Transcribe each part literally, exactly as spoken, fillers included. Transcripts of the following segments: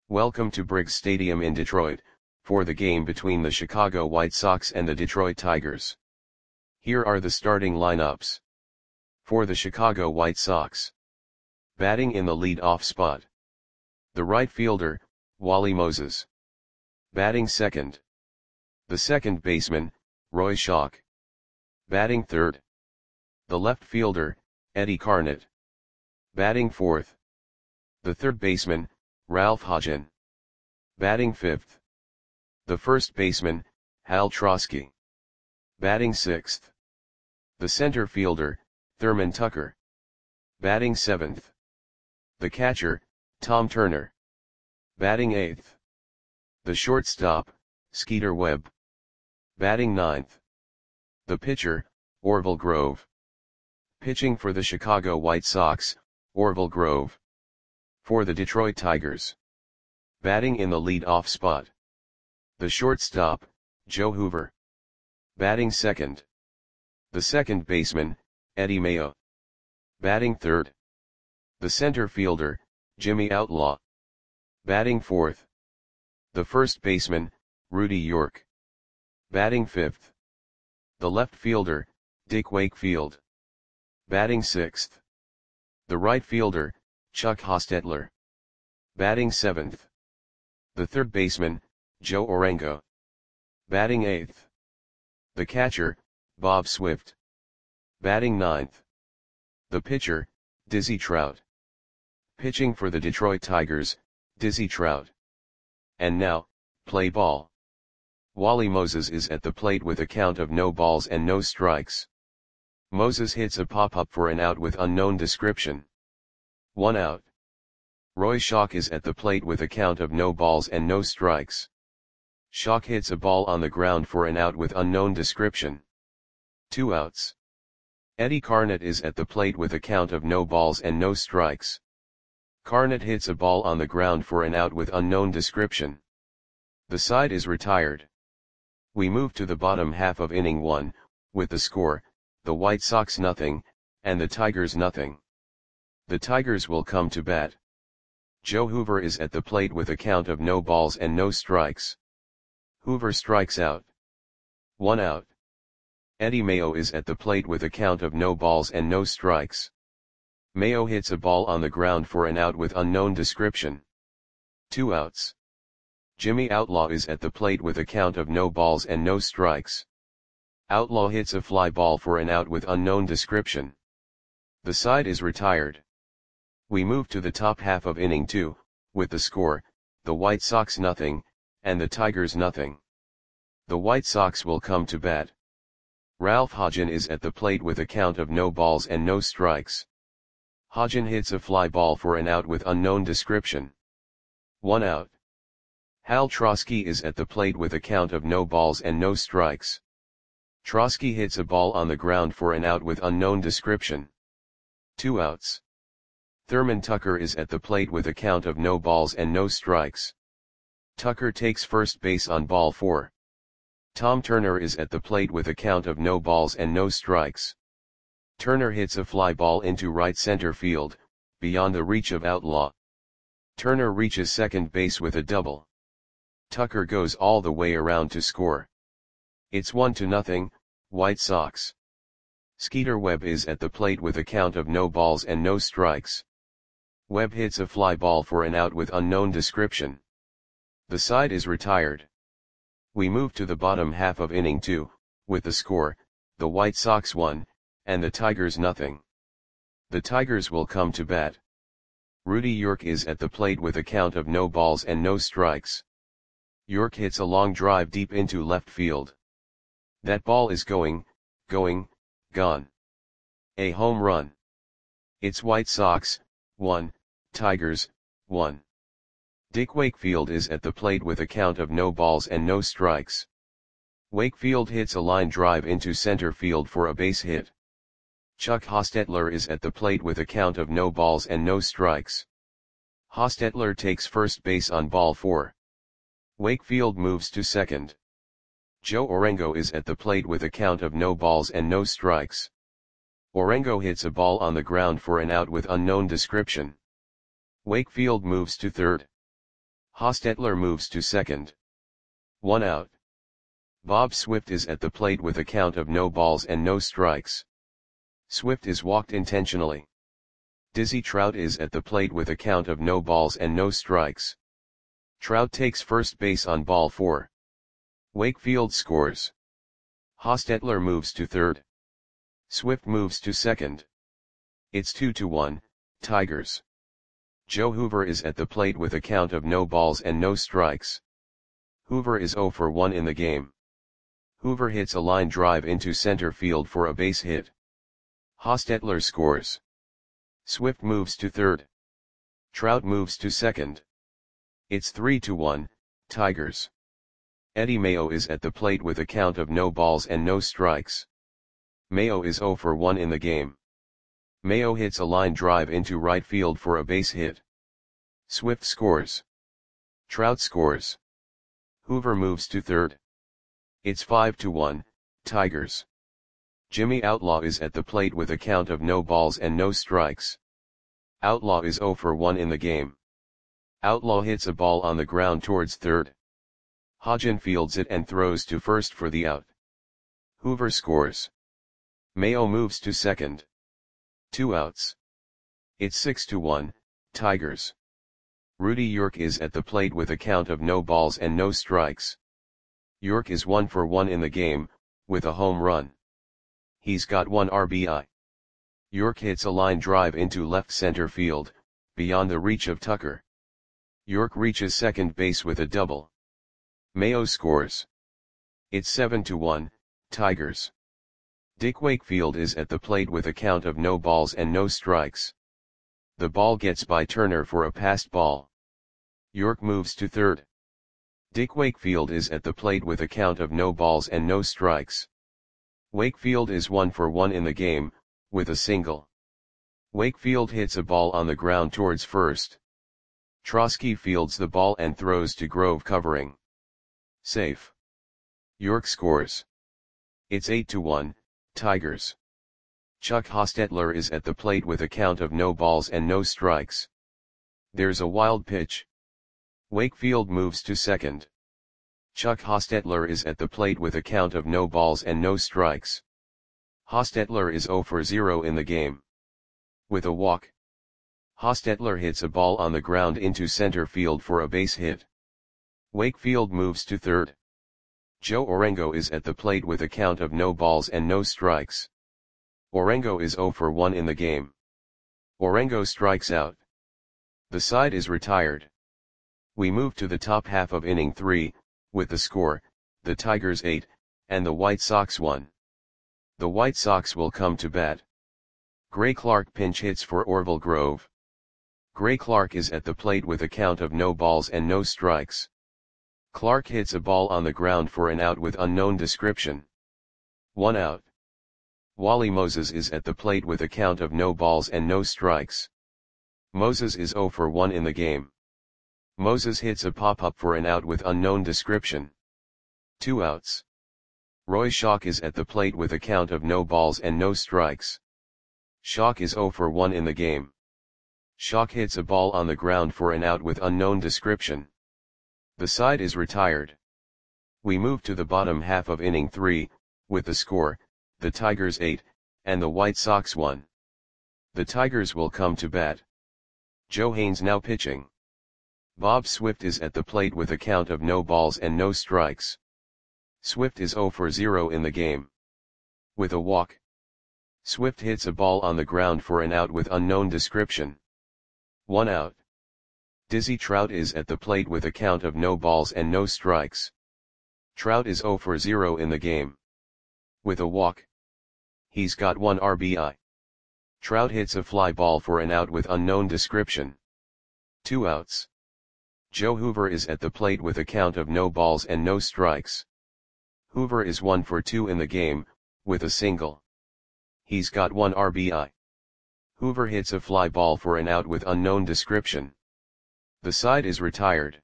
Welcome to Briggs Stadium in Detroit, for the game between the Chicago White Sox and the Detroit Tigers. Here are the starting lineups. For the Chicago White Sox. Batting in the lead-off spot. The right fielder, Wally Moses. Batting second. The second baseman, Roy Schoch. Batting third. The left fielder, Eddie Carnett. Batting fourth. The third baseman, Ralph Hodgen. Batting fifth. The first baseman, Hal Trosky. Batting sixth. The center fielder, Thurman Tucker. Batting seventh. The catcher, Tom Turner. Batting eighth. The shortstop, Skeeter Webb. Batting ninth. The pitcher, Orville Grove. Pitching for the Chicago White Sox, Orville Grove. For the Detroit Tigers. Batting in the lead-off spot. The shortstop, Joe Hoover. Batting second. The second baseman, Eddie Mayo. Batting third. The center fielder, Jimmy Outlaw. Batting fourth. The first baseman, Rudy York. Batting fifth. The left fielder, Dick Wakefield. Batting sixth. The right fielder, Chuck Hostetler. Batting seventh. The third baseman, Joe Orengo. Batting eighth. The catcher, Bob Swift. Batting ninth. The pitcher, Dizzy Trout. Pitching for the Detroit Tigers, Dizzy Trout. And now, play ball. Wally Moses is at the plate with a count of no balls and no strikes. Moses hits a pop-up for an out with unknown description. One out. Roy Schoch is at the plate with a count of no balls and no strikes. Schoch hits a ball on the ground for an out with unknown description. Two outs. Eddie Carnett is at the plate with a count of no balls and no strikes. Carnett hits a ball on the ground for an out with unknown description. The side is retired. We move to the bottom half of inning one, with the score, the White Sox nothing, and the Tigers nothing. The Tigers will come to bat. Joe Hoover is at the plate with a count of no balls and no strikes. Hoover strikes out. One out. Eddie Mayo is at the plate with a count of no balls and no strikes. Mayo hits a ball on the ground for an out with unknown description. Two outs. Jimmy Outlaw is at the plate with a count of no balls and no strikes. Outlaw hits a fly ball for an out with unknown description. The side is retired. We move to the top half of inning two, with the score, the White Sox nothing, and the Tigers nothing. The White Sox will come to bat. Ralph Hodgen is at the plate with a count of no balls and no strikes. Hodgen hits a fly ball for an out with unknown description. One out. Hal Trosky is at the plate with a count of no balls and no strikes. Trosky hits a ball on the ground for an out with unknown description. Two outs. Thurman Tucker is at the plate with a count of no balls and no strikes. Tucker takes first base on ball four. Tom Turner is at the plate with a count of no balls and no strikes. Turner hits a fly ball into right center field, beyond the reach of Outlaw. Turner reaches second base with a double. Tucker goes all the way around to score. It's one to nothing, White Sox. Skeeter Webb is at the plate with a count of no balls and no strikes. Webb hits a fly ball for an out with unknown description. The side is retired. We move to the bottom half of inning two, with the score, the White Sox one, and the Tigers nothing. The Tigers will come to bat. Rudy York is at the plate with a count of no balls and no strikes. York hits a long drive deep into left field. That ball is going, going, gone. A home run. It's White Sox, one, Tigers, one. Dick Wakefield is at the plate with a count of no balls and no strikes. Wakefield hits a line drive into center field for a base hit. Chuck Hostetler is at the plate with a count of no balls and no strikes. Hostetler takes first base on ball four. Wakefield moves to second. Joe Orengo is at the plate with a count of no balls and no strikes. Orengo hits a ball on the ground for an out with unknown description. Wakefield moves to third. Hostetler moves to second. One out. Bob Swift is at the plate with a count of no balls and no strikes. Swift is walked intentionally. Dizzy Trout is at the plate with a count of no balls and no strikes. Trout takes first base on ball four. Wakefield scores. Hostetler moves to third. Swift moves to second. It's two to one, Tigers. Joe Hoover is at the plate with a count of no balls and no strikes. Hoover is zero for one in the game. Hoover hits a line drive into center field for a base hit. Hostetler scores. Swift moves to third. Trout moves to second. It's three to one, Tigers. Eddie Mayo is at the plate with a count of no balls and no strikes. Mayo is zero for one in the game. Mayo hits a line drive into right field for a base hit. Swift scores. Trout scores. Hoover moves to third. It's five to one, Tigers. Jimmy Outlaw is at the plate with a count of no balls and no strikes. Outlaw is zero for one in the game. Outlaw hits a ball on the ground towards third. Hodgen fields it and throws to first for the out. Hoover scores. Mayo moves to second. Two outs. It's six to one, Tigers. Rudy York is at the plate with a count of no balls and no strikes. York is one for one in the game, with a home run. He's got one R B I. York hits a line drive into left center field, beyond the reach of Tucker. York reaches second base with a double. Mayo scores. It's seven to one, Tigers. Dick Wakefield is at the plate with a count of no balls and no strikes. The ball gets by Turner for a passed ball. York moves to third. Dick Wakefield is at the plate with a count of no balls and no strikes. Wakefield is one for one in the game, with a single. Wakefield hits a ball on the ground towards first. Trosky fields the ball and throws to Grove covering. Safe. York scores. It's eight to one, Tigers. Chuck Hostetler is at the plate with a count of no balls and no strikes. There's a wild pitch. Wakefield moves to second. Chuck Hostetler is at the plate with a count of no balls and no strikes. Hostetler is zero for zero in the game. With a walk. Hostetler hits a ball on the ground into center field for a base hit. Wakefield moves to third. Joe Orengo is at the plate with a count of no balls and no strikes. Orengo is zero for one in the game. Orengo strikes out. The side is retired. We move to the top half of inning three, with the score, the Tigers eight, and the White Sox one. The White Sox will come to bat. Gray Clark pinch hits for Orville Grove. Gray Clark is at the plate with a count of no balls and no strikes. Clark hits a ball on the ground for an out with unknown description. One out. Wally Moses is at the plate with a count of no balls and no strikes. Moses is zero for one in the game. Moses hits a pop-up for an out with unknown description. Two outs. Roy Schock is at the plate with a count of no balls and no strikes. Schock is zero for one in the game. Schock hits a ball on the ground for an out with unknown description. The side is retired. We move to the bottom half of inning three, with the score, the Tigers eight, and the White Sox one. The Tigers will come to bat. Joe Haynes now pitching. Bob Swift is at the plate with a count of no balls and no strikes. Swift is zero for zero in the game. With a walk. Swift hits a ball on the ground for an out with unknown description. One out. Dizzy Trout is at the plate with a count of no balls and no strikes. Trout is zero for zero in the game. With a walk. He's got one R B I. Trout hits a fly ball for an out with unknown description. Two outs. Joe Hoover is at the plate with a count of no balls and no strikes. Hoover is one for two in the game, with a single. He's got one R B I. Hoover hits a fly ball for an out with unknown description. The side is retired.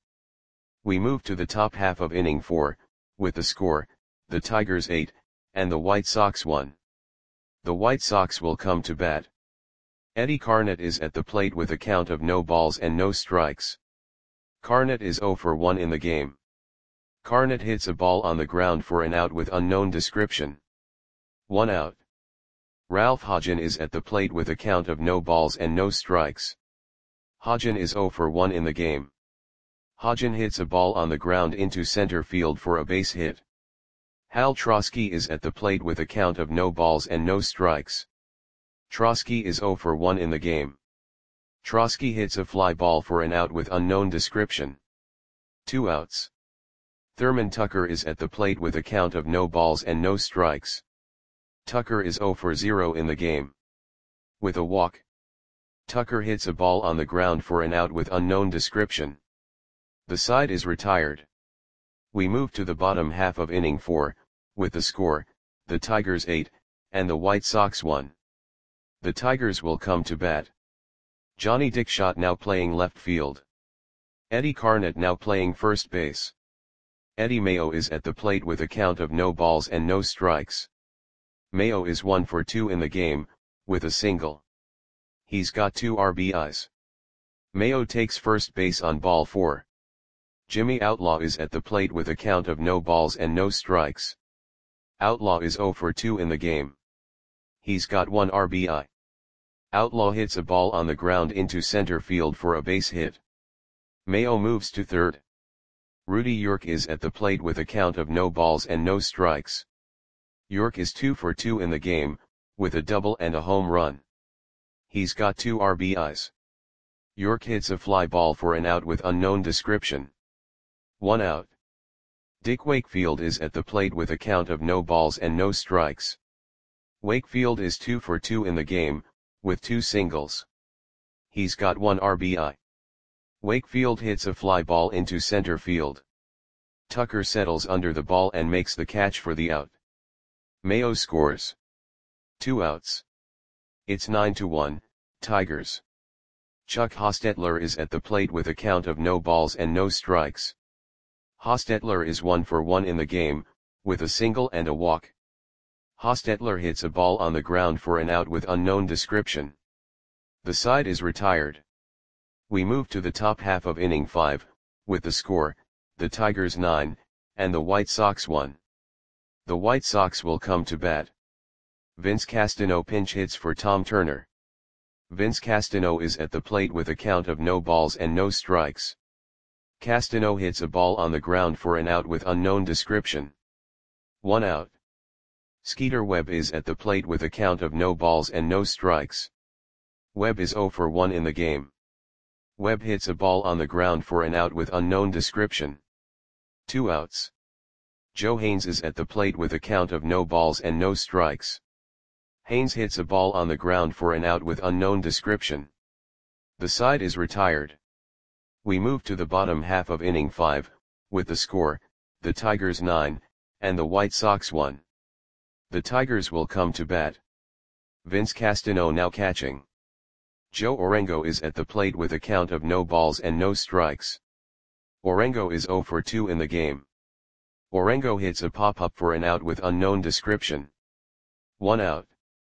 We move to the top half of inning four, with the score, the Tigers eight, and the White Sox one. The White Sox will come to bat. Eddie Carnett is at the plate with a count of no balls and no strikes. Carnot is zero for one in the game. Carnot hits a ball on the ground for an out with unknown description. One out. Ralph Hodgen is at the plate with a count of no balls and no strikes. Hodgen is zero for one in the game. Hodgen hits a ball on the ground into center field for a base hit. Hal Trosky is at the plate with a count of no balls and no strikes. Trosky is zero for one in the game. Trosky hits a fly ball for an out with unknown description. Two outs. Thurman Tucker is at the plate with a count of no balls and no strikes. Tucker is zero for zero in the game. With a walk. Tucker hits a ball on the ground for an out with unknown description. The side is retired. We move to the bottom half of inning four, with the score, the Tigers eight, and the White Sox one. The Tigers will come to bat. Johnny Dickshot now playing left field. Eddie Carnot now playing first base. Eddie Mayo is at the plate with a count of no balls and no strikes. Mayo is one for two in the game, with a single. He's got two R B Is. Mayo takes first base on ball four. Jimmy Outlaw is at the plate with a count of no balls and no strikes. Outlaw is zero for two in the game. He's got one R B I. Outlaw hits a ball on the ground into center field for a base hit. Mayo moves to third. Rudy York is at the plate with a count of no balls and no strikes. York is two for two in the game, with a double and a home run. He's got two R B Is. York hits a fly ball for an out with unknown description. One out. Dick Wakefield is at the plate with a count of no balls and no strikes. Wakefield is two for two in the game, with two singles. He's got one R B I. Wakefield hits a fly ball into center field. Tucker settles under the ball and makes the catch for the out. Mayo scores. Two outs. It's nine to one, Tigers. Chuck Hostetler is at the plate with a count of no balls and no strikes. Hostetler is one for one in the game, with a single and a walk. Hostetler hits a ball on the ground for an out with unknown description. The side is retired. We move to the top half of inning five, with the score, the Tigers nine, and the White Sox one. The White Sox will come to bat. Vince Castano pinch hits for Tom Turner. Vince Castano is at the plate with a count of no balls and no strikes. Castano hits a ball on the ground for an out with unknown description. One out. Skeeter Webb is at the plate with a count of no balls and no strikes. Webb is zero for one in the game. Webb hits a ball on the ground for an out with unknown description. Two outs. Joe Haynes is at the plate with a count of no balls and no strikes. Haynes hits a ball on the ground for an out with unknown description. The side is retired. We move to the bottom half of inning five, with the score, the Tigers nine, and the White Sox one. The Tigers will come to bat. Vince Castano now catching. Joe Orengo is at the plate with a count of no balls and no strikes. Orengo is zero for two in the game. Orengo hits a pop-up for an out with unknown description. One out.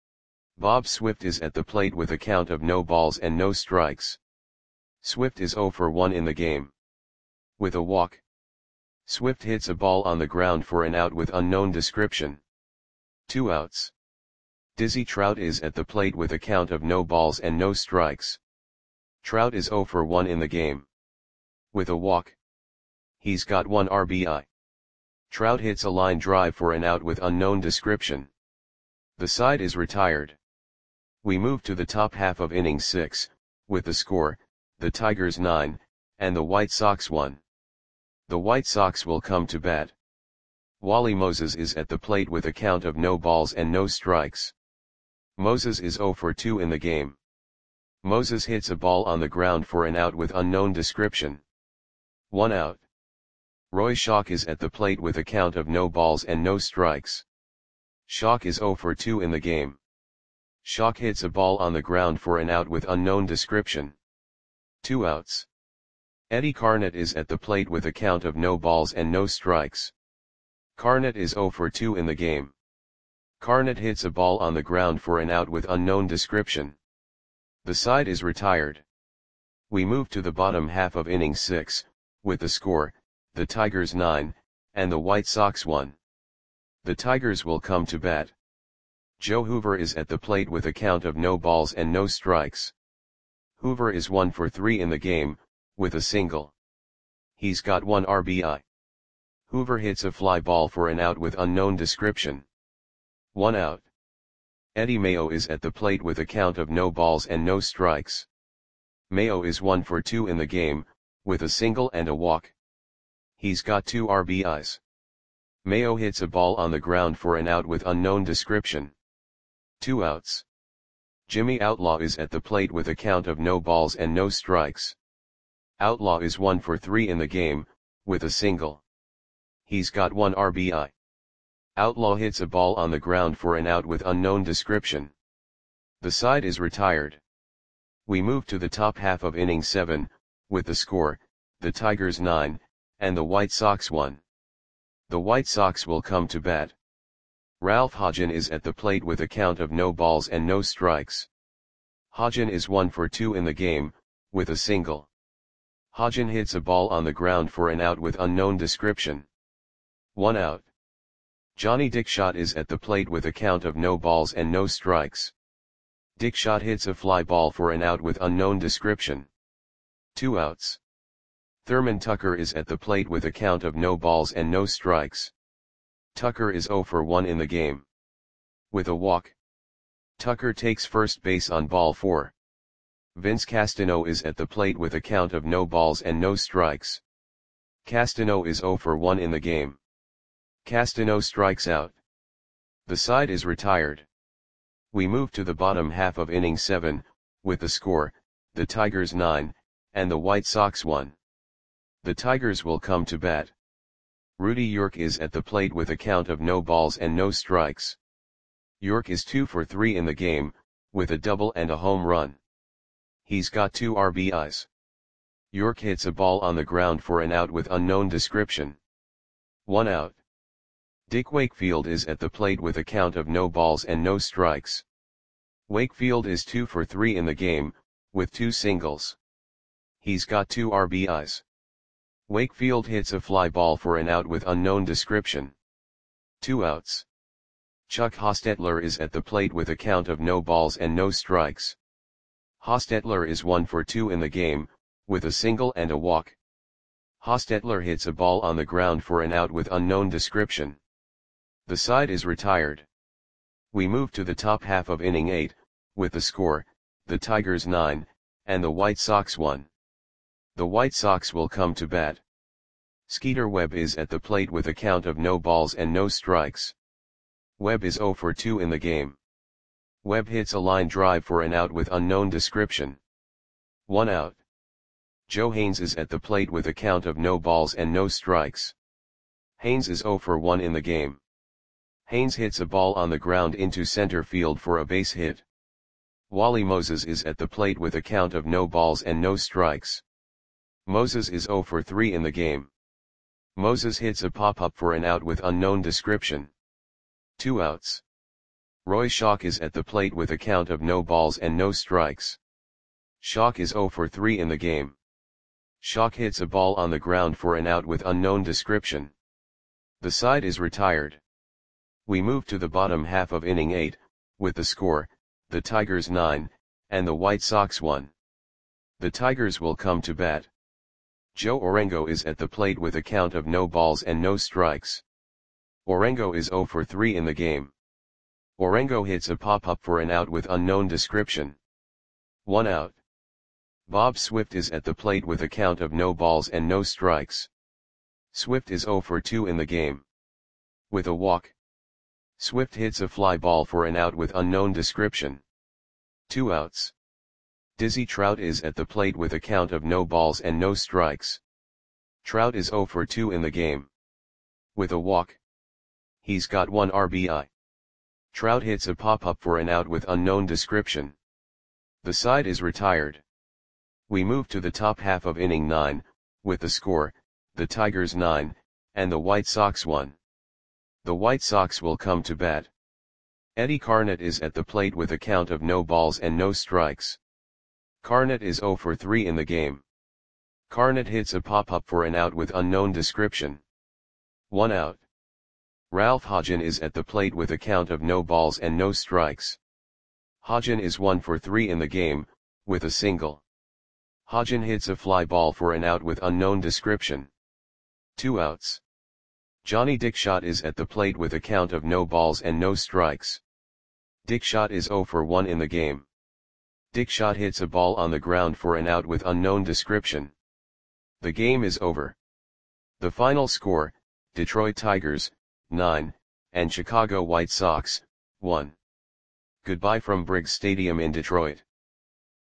Bob Swift is at the plate with a count of no balls and no strikes. Swift is zero for one in the game. With a walk. Swift hits a ball on the ground for an out with unknown description. Two outs. Dizzy Trout is at the plate with a count of no balls and no strikes. Trout is zero for one in the game. With a walk. He's got one R B I. Trout hits a line drive for an out with unknown description. The side is retired. We move to the top half of inning six, with the score, the Tigers nine, and the White Sox one. The White Sox will come to bat. Wally Moses is at the plate with a count of no balls and no strikes. Moses is zero for two in the game. Moses hits a ball on the ground for an out with unknown description. One out. Roy Schock is at the plate with a count of no balls and no strikes. Schock is zero for two in the game. Schock hits a ball on the ground for an out with unknown description. Two outs. Eddie Carnot is at the plate with a count of no balls and no strikes. Carnot is zero for two in the game. Carnot hits a ball on the ground for an out with unknown description. The side is retired. We move to the bottom half of inning six, with the score, the Tigers nine, and the White Sox one. The Tigers will come to bat. Joe Hoover is at the plate with a count of no balls and no strikes. Hoover is one for three in the game, with a single. He's got one R B I. Hoover hits a fly ball for an out with unknown description. One out. Eddie Mayo is at the plate with a count of no balls and no strikes. Mayo is one for two in the game, with a single and a walk. He's got two R B Is. Mayo hits a ball on the ground for an out with unknown description. Two outs. Jimmy Outlaw is at the plate with a count of no balls and no strikes. Outlaw is one for three in the game, with a single. He's got one R B I. Outlaw hits a ball on the ground for an out with unknown description. The side is retired. We move to the top half of inning seven, with the score, the Tigers nine, and the White Sox one. The White Sox will come to bat. Ralph Hodgen is at the plate with a count of no balls and no strikes. Hodgen is one for two in the game, with a single. Hodgen hits a ball on the ground for an out with unknown description. One out. Johnny Dickshot is at the plate with a count of no balls and no strikes. Dickshot hits a fly ball for an out with unknown description. Two outs. Thurman Tucker is at the plate with a count of no balls and no strikes. Tucker is zero for one in the game. With a walk. Tucker takes first base on ball four. Vince Castano is at the plate with a count of no balls and no strikes. Castano is zero for one in the game. Castano strikes out. The side is retired. We move to the bottom half of inning seven, with the score, the Tigers nine, and the White Sox one. The Tigers will come to bat. Rudy York is at the plate with a count of no balls and no strikes. York is two for three in the game, with a double and a home run. He's got two R B Is. York hits a ball on the ground for an out with unknown description. One out. Dick Wakefield is at the plate with a count of no balls and no strikes. Wakefield is two for three in the game, with two singles. He's got two R B Is. Wakefield hits a fly ball for an out with unknown description. Two outs. Chuck Hostetler is at the plate with a count of no balls and no strikes. Hostetler is one for two in the game, with a single and a walk. Hostetler hits a ball on the ground for an out with unknown description. The side is retired. We move to the top half of inning eight, with the score, the Tigers nine, and the White Sox one. The White Sox will come to bat. Skeeter Webb is at the plate with a count of no balls and no strikes. Webb is zero for two in the game. Webb hits a line drive for an out with unknown description. One out. Joe Haynes is at the plate with a count of no balls and no strikes. Haynes is zero for one in the game. Haynes hits a ball on the ground into center field for a base hit. Wally Moses is at the plate with a count of no balls and no strikes. Moses is zero for three in the game. Moses hits a pop-up for an out with unknown description. Two outs. Roy Schock is at the plate with a count of no balls and no strikes. Schock is zero for three in the game. Schock hits a ball on the ground for an out with unknown description. The side is retired. We move to the bottom half of inning eight, with the score, the Tigers nine, and the White Sox one. The Tigers will come to bat. Joe Orengo is at the plate with a count of no balls and no strikes. Orengo is zero for three in the game. Orengo hits a pop-up for an out with unknown description. One out. Bob Swift is at the plate with a count of no balls and no strikes. Swift is zero for two in the game. With a walk. Swift hits a fly ball for an out with unknown description. Two outs. Dizzy Trout is at the plate with a count of no balls and no strikes. Trout is zero for two in the game. With a walk. He's got one R B I. Trout hits a pop-up for an out with unknown description. The side is retired. We move to the top half of inning nine, with the score, the Tigers nine, and the White Sox one. The White Sox will come to bat. Eddie Carnett is at the plate with a count of no balls and no strikes. Carnett is zero for three in the game. Carnett hits a pop-up for an out with unknown description. One out. Ralph Hodgen is at the plate with a count of no balls and no strikes. Hodgen is one for three in the game, with a single. Hodgen hits a fly ball for an out with unknown description. Two outs. Johnny Dickshot is at the plate with a count of no balls and no strikes. Dickshot is zero for one in the game. Dickshot hits a ball on the ground for an out with unknown description. The game is over. The final score, Detroit Tigers, nine, and Chicago White Sox, one. Goodbye from Briggs Stadium in Detroit.